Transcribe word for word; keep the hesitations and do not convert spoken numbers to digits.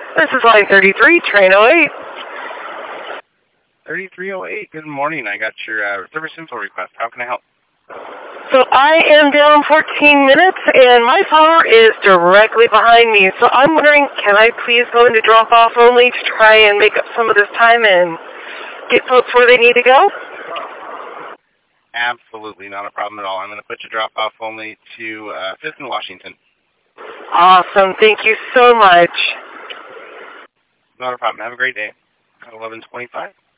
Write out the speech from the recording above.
This is line thirty-three, train oh eight. thirty-three oh eight, good morning. I got your uh, service info request. How can I help? So I am down fourteen minutes, and my power is directly behind me. So I'm wondering, can I please go into drop-off only to try and make up some of this time and get folks where they need to go? Absolutely, not a problem at all. I'm going to put you drop-off only to uh, fifth and Washington. Awesome. Thank you so much. Not a problem. Have a great day. eleven twenty-five.